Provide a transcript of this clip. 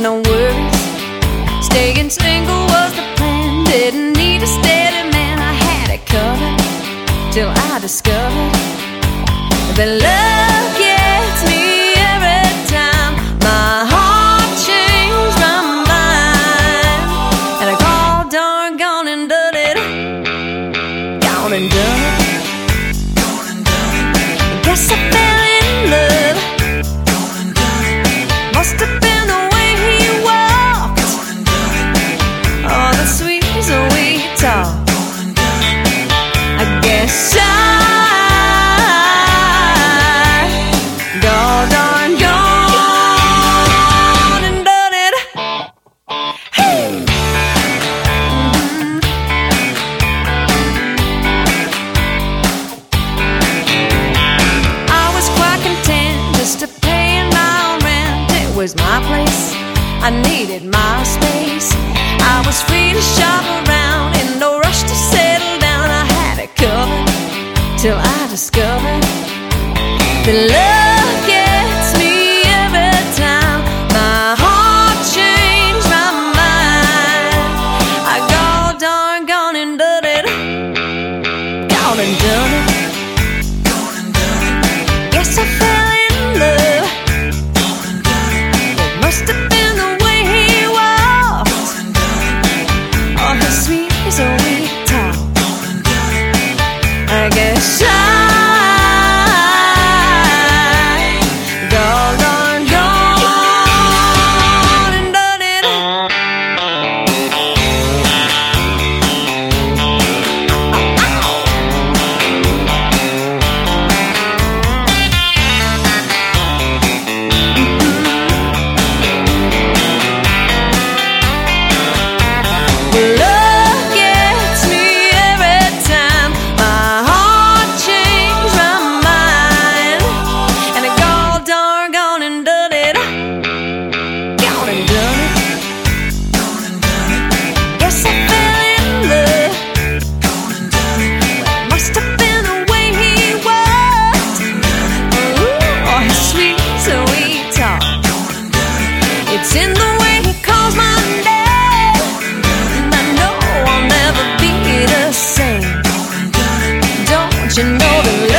no worries. Staying single was the plan. Didn't need a steady man, I had it covered. Till I discovered that love gets me every time. My heart changed my mind, and I called darn gone and done it. Gone and done it. Guess I fell in love. Must have been the way he walked, oh, the sweet talk. I guess I gone and done it. Hey. I was quite content just to paying my own rent. It was my place, I needed my space. I was free to shop around, in no rush to settle down. I had it covered till I discovered that love gets me every time. My heart changed my mind. I gone and done it. Gone and done it. Guess I fell in love. It must have been the way he walked, oh, his sweet talk. I guess I gone and done it. Love gets me every time. My heart changed my mind, and I gone and done it. Gone and done it. Guess I fell in love. Must have been the way he walked, ooh, oh, his sweet talk. It's in the way he calls my name, and I know I'll never be the same. Don't you know the